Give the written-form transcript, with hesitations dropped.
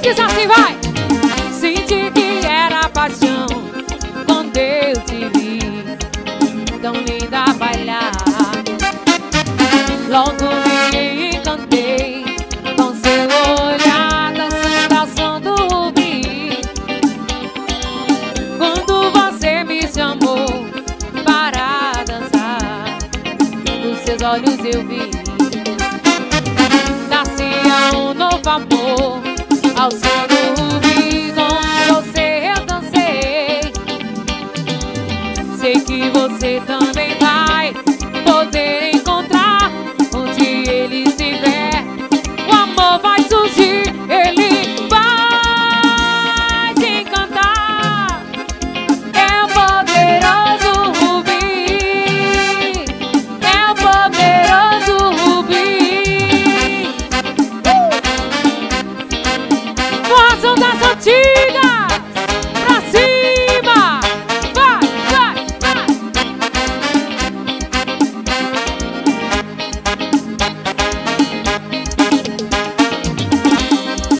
diz assim, vai! Senti que era paixão quando eu te vi, tão linda a bailar. Logo me encantei com seu olhar, dançando ao som do rubi. Quando você me chamou para dançar, nos seus olhos eu vi, nascia um novo amor ao seu